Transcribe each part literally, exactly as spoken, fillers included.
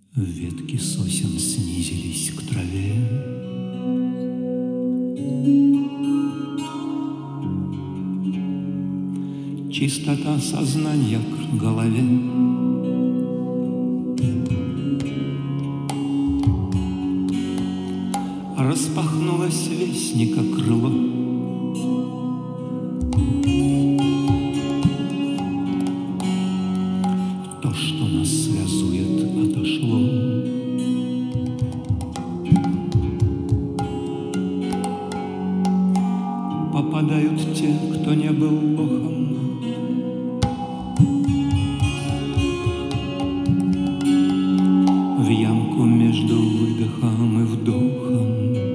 Ветки сосен снизились к траве. Чистота сознания к голове. Распахнулось вестника крыло. То, что нас связует, отошло. Попадают те, кто не был лохом. В ямку между выдохом и вдохом.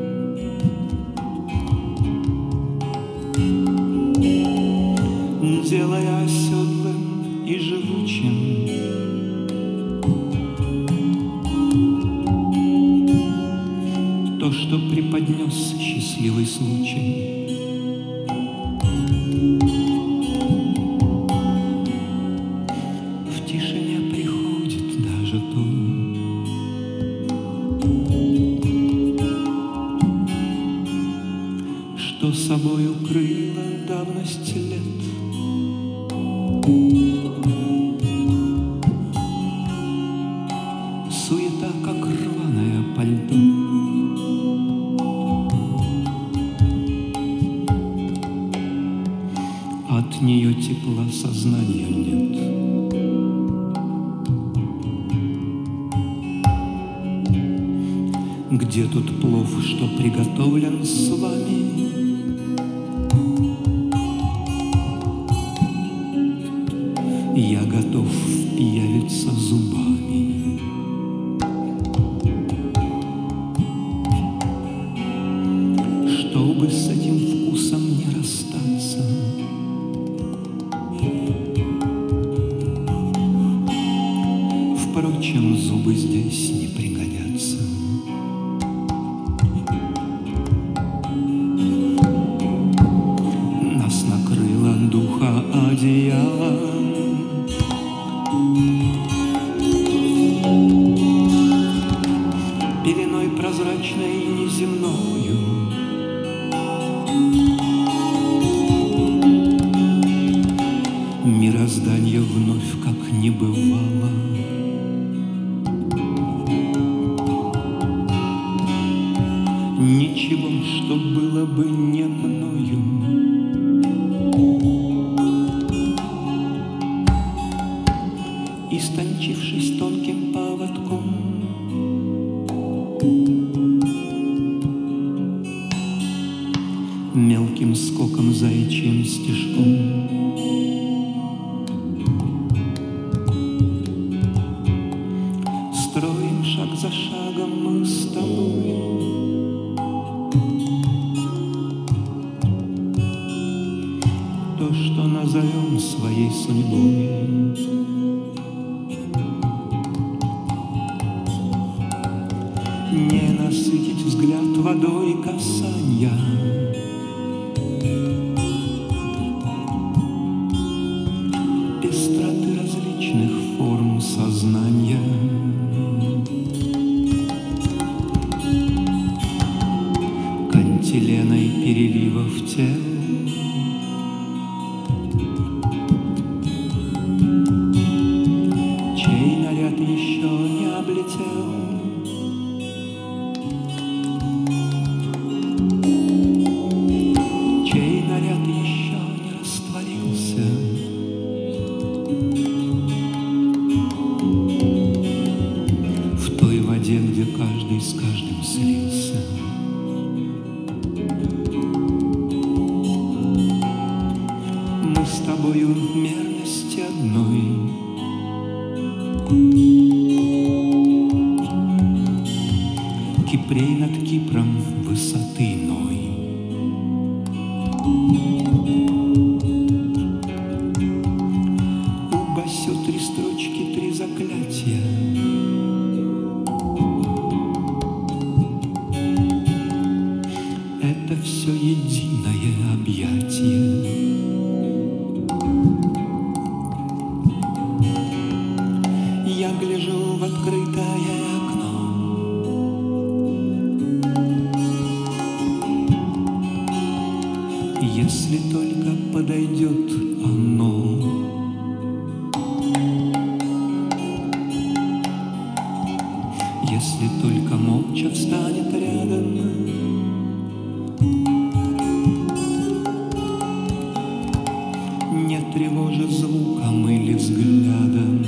Делая оседлым и живучим то, что преподнес счастливый случай. В тишине приходит даже то, что собой укрыло давность лет. Суета, как рваное пальто. От нее тепла сознания нет. Где тут плов, что приготовлен с вами? Я готов впьявиться зубами. Чтобы с этим вкусом не расстаться. Впрочем, зубы здесь не пригодятся. Нас накрыло духа одеялом. Пеленой прозрачной неземною. Мироздание вновь как не бывало. Ничего, что было бы не мною. Истончившись тонким поводком, мелким скоком заячьим стежком, строим шаг за шагом мы с тобой. То, что назовем своей судьбой. Не насытить взгляд водой касанья. Пестроты различных форм сознания. Кантиленой переливов тел. Чей наряд еще не облетел. Чей наряд еще не растворился. В той воде, где каждый с каждым слился. Мы с тобою мерности одной. Кипрей над Кипром высоты иной. У Басю три строчки, три заклятия. Это все единое объятие. Я гляжу в открытое если только молча встанет рядом. Не тревожа звуком или взглядом.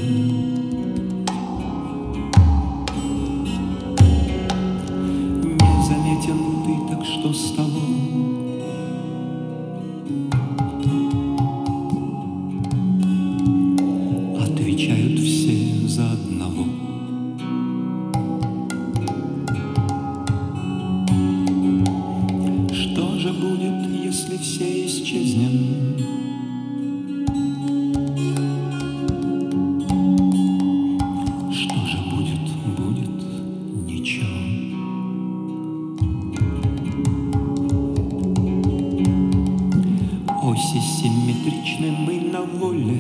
Незаметен ты, так что с того? Отвечают все за одного. Что же будет, если все исчезнем? Что же будет, будет ничего. Оси симметричны, мы на воле.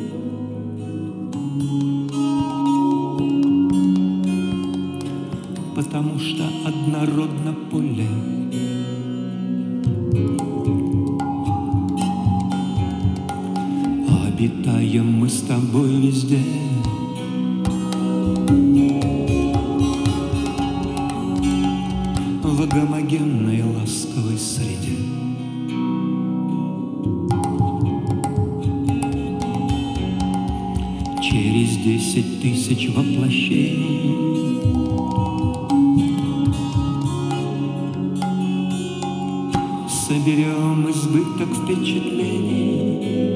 Потому что однородно поле. А обитаем мы с тобой везде. В гомогенной ласковой среде. Через десять тысяч воплощений соберем избыток впечатлений.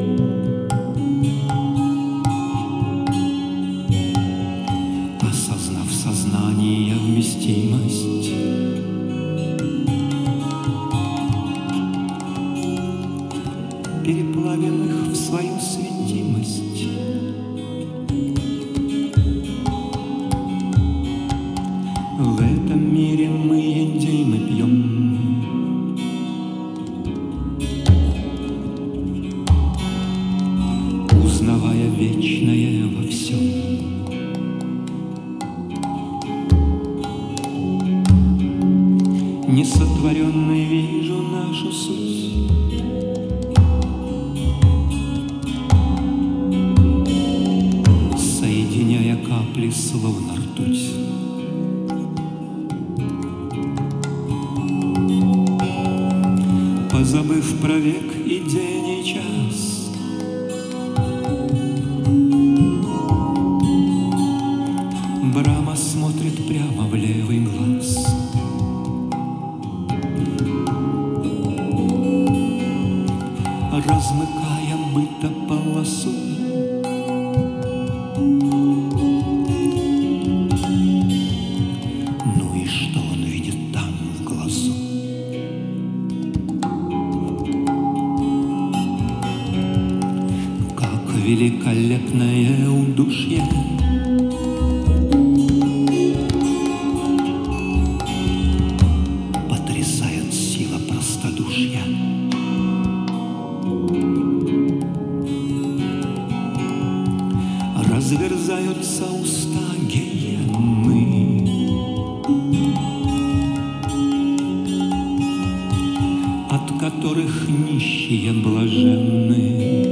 Осознав сознание вместимость, переплавим их в свою светимость. В этом мире мы едим и пьем. Узнавая вечное во всем. Несотворенной вижу нашу суть. Соединяя капли, словно ртуть. Позабыв про век и день и час, Брахма смотрит прямо в левый глаз. Размыкая быто-полосу, ну и что он видит там в глазу? Как великолепное удушье. Потрясает сила простодушья. Разверзаются уста гиены. От которых нищие блаженны.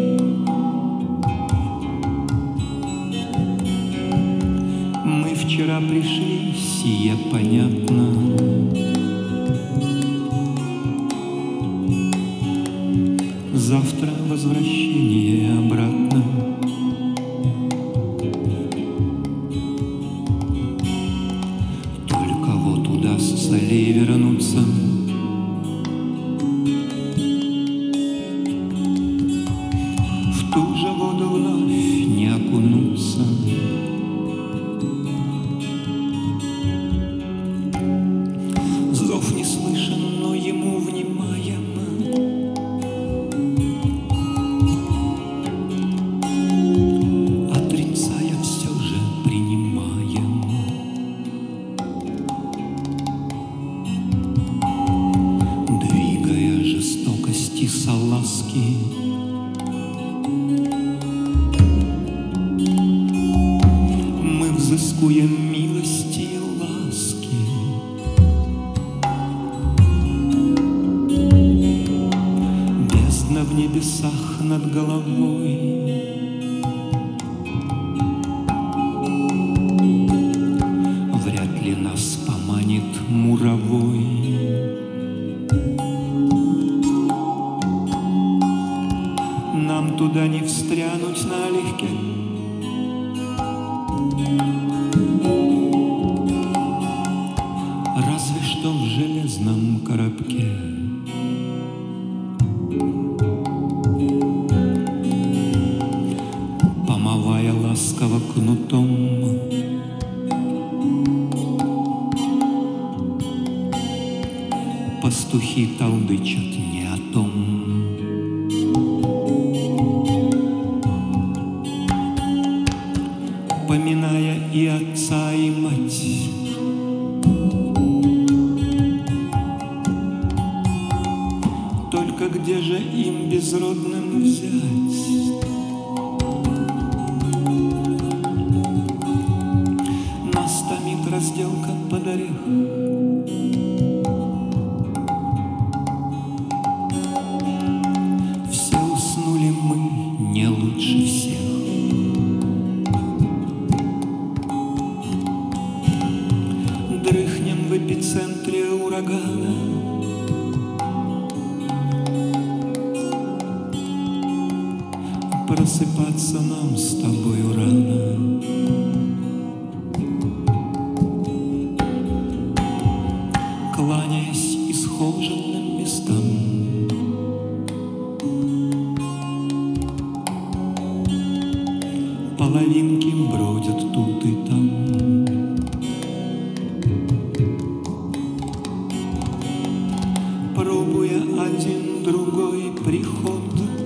Мы вчера пришли, сие понятно. Завтра возвращение обратно. Только вот удастся ли вернуться? В ту же воду вновь не окунуться. Зов не слышен, но ему внимаем. Отрицая, все же принимаем. Двигая жестокости салазки, мы взыскуем милости и ласки. Бездна в небесах над головой. Вряд ли нас кнутом. Пастухи толдычат не о том. Поминая и отца, и мать, только где же им безродным взять нас томит разделка под орех. Все уснули, мы не лучше всех. Дрыхнем в эпицентре урагана. Просыпаться нам с тобою рано. Кланяясь исхоженным местам, половинки бродят тут и там. Пробуя один другой приход,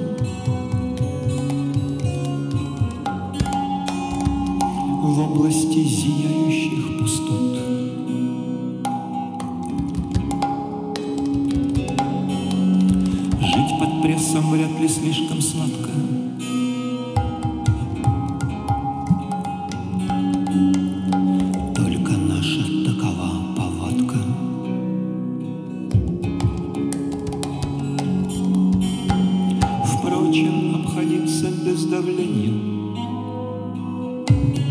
в области зияющих пустот. Жить под прессом вряд ли слишком сладко. Только наша такова повадка. Впрочем, обходиться без давления